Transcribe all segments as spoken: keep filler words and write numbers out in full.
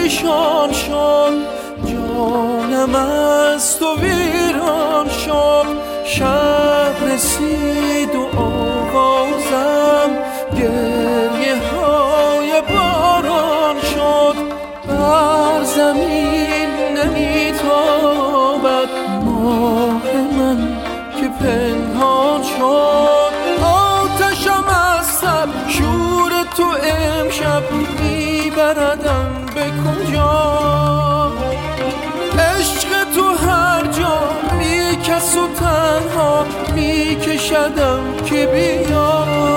پریشان شد، جانم از تو ویران شد. شب رسید و آوازم گریه های باران شد. بر زمین نمیتابد ماه من که پنهان شد. آتشم از سب شور تو امشب میبردم به کجا؟ عشق تو هر جا میکس و تنها میکشدم که بیا.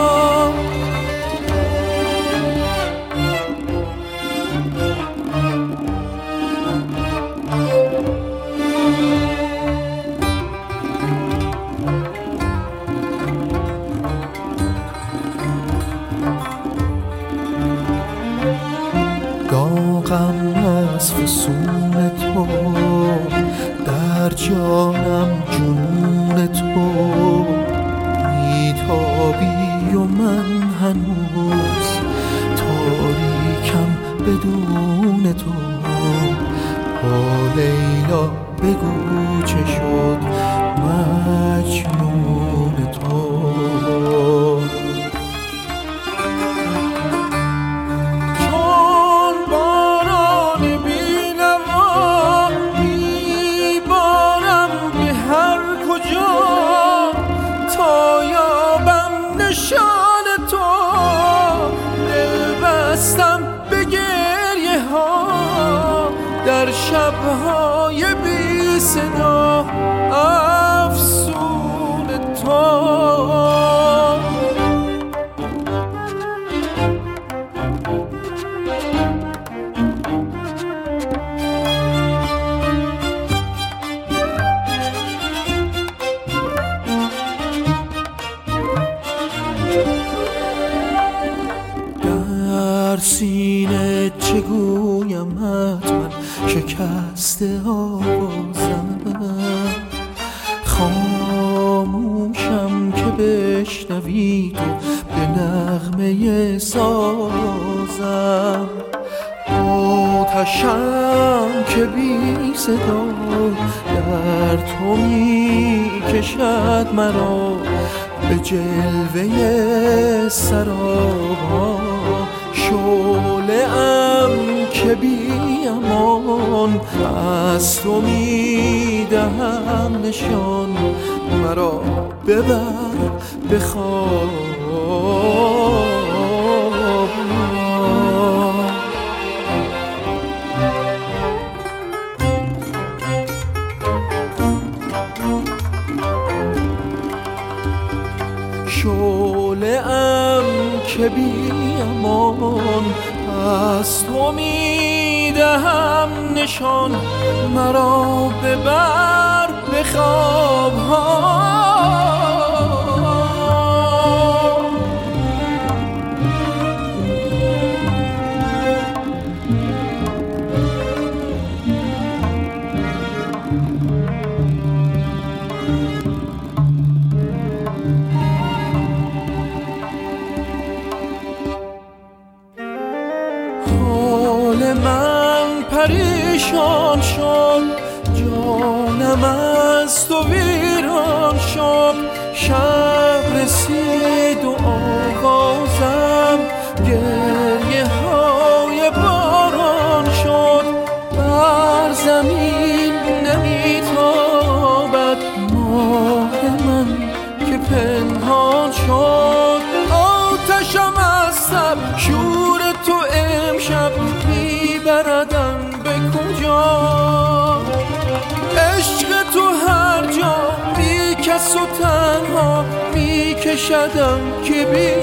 داغم از فسون تو، در جانم جنون تو. میتابی و من هنوز تاریکم بدون تو. با لیلا بگو چه شد مجنون تو. تا یابم نشان تو دل بستم به گریه ها، در شبهای بی صدا افسون تو. در سینه چگویمت من شکسته آوازم، خاموشم که بشنوی تو به نغمه سازم. آتشم که بی صدا در تو می کشد مرا به جلوه سرابا. شعله ام که بی امان از تو می دهم نشان. مرا ببر به خواب. شعله ام که بی امان از تو می دهم نشان. مرا ببر به خواب ها. حال من پریشان شد، جانم از تو ویران شد. شب رسید و آوازم گریه های باران شد. بر زمین نمیتابد ماه من که پنهان شد. آتشم از سب شور تو امشب میبردم به کجا؟ عشق تو هر جا میکس و تنها میکشدم که بی